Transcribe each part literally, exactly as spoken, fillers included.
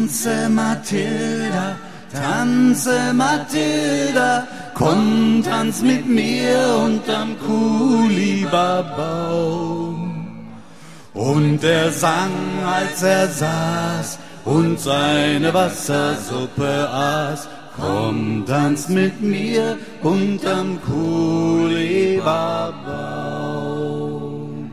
Tanze Mathilda, tanze Mathilda, komm, tanz mit mir unterm Kulibabaum. Und er sang, als er saß und seine Wassersuppe aß, komm, tanz mit mir unterm Kulibabaum.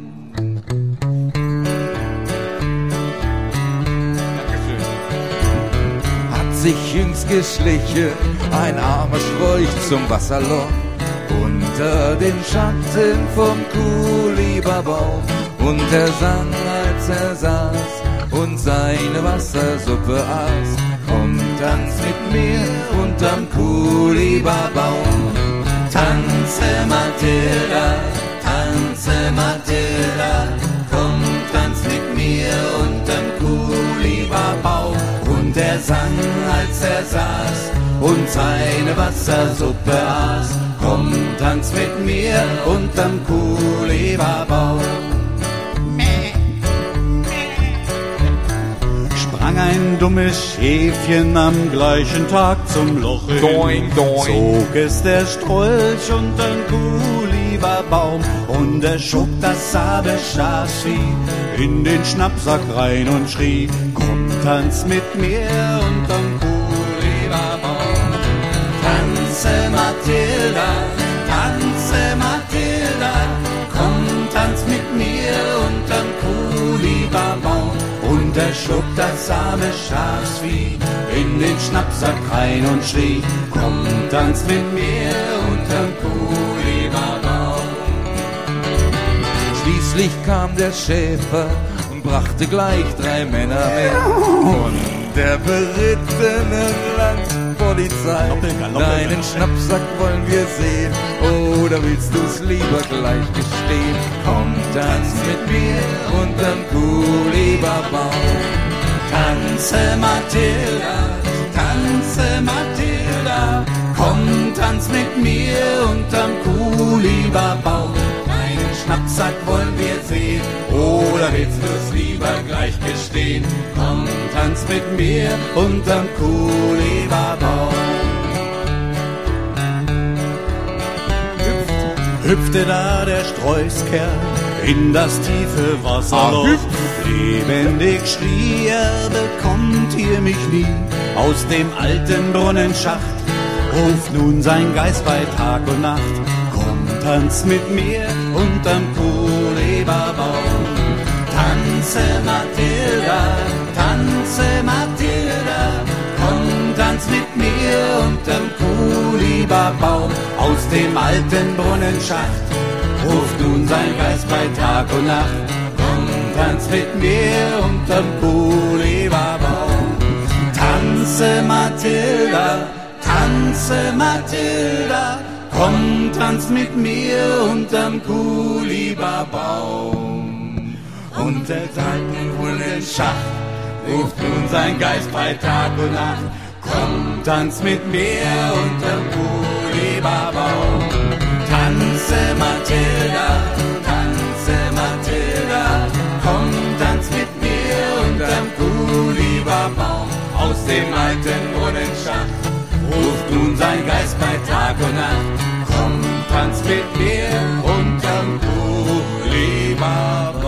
Hat sich jüngst geschlichen ein armer Strolch zum Wasserloch unter den Schatten vom Kulibabaum. Und er sang, als er saß und seine Wassersuppe aß, komm, tanz mit mir unterm Kulibabaum. Tanze Mathilda, tanze Mathilda, komm, tanz mit mir unterm Kulibabaum. Und er sang, als er saß und seine Wassersuppe aß, komm, tanz mit mir unterm Kulibabaum. Sprang ein dummes Schäfchen am gleichen Tag zum Loch hin. Doing, doing. Zog es der Strolch untern Kulibabaum und er schob das zarte Schafsvieh in den Schnappsack rein und schrie, komm, tanz mit mir unterm Kulibabaum. Tanze Mathilda, tanze Mathilda, komm, tanz mit mir unterm Kulibabaum. Und er schob das arme Schafsvieh in den Schnappsack rein und schrie, komm, tanz mit mir unterm Kulibabaum. Schließlich kam der Schäfer und brachte gleich drei Männer mit von der berittenen Landpolizei. Deinen Schnappsack wollen wir sehen, oder willst du's lieber gleich gestehen? Komm, tanz mit mir unterm Kulibabaum. Tanze Mathilda, tanze Mathilda, komm, tanz mit mir unterm Kulibabaum. Deinen Schnappsack wollen wir sehen, oder willst du's lieber gleich gestehen? Komm, tanz mit mir unterm Kulibabaum. Hüpfte da der Streußkerl in das tiefe Wasserloch. Ah, lebendig schrie er, bekommt ihr mich nie aus dem alten Brunnenschacht. Ruft nun sein Geist bei Tag und Nacht, komm, tanz mit mir unterm Kulibabaum. Tanze Mathilda, tanze Mathilda, komm, tanz mit mir unterm Kulibabaum. Aus dem alten Brunnenschacht ruft nun sein Geist bei Tag und Nacht, komm, tanz mit mir unterm Kulibabaum. Tanze Mathilda, tanze Mathilda, komm, tanz mit mir unterm Kulibabaum. Unter seinem Brunnenschacht ruft nun sein Geist bei Tag und Nacht, komm, tanz mit mir unterm Kulibabaum. Tanze Mathilda, tanze Mathilda, komm, tanz mit mir unterm Kulibabaum. Aus dem alten Brunnenschacht ruft nun sein Geist bei Tag und Nacht, komm, tanz mit mir unterm Kulibabaum.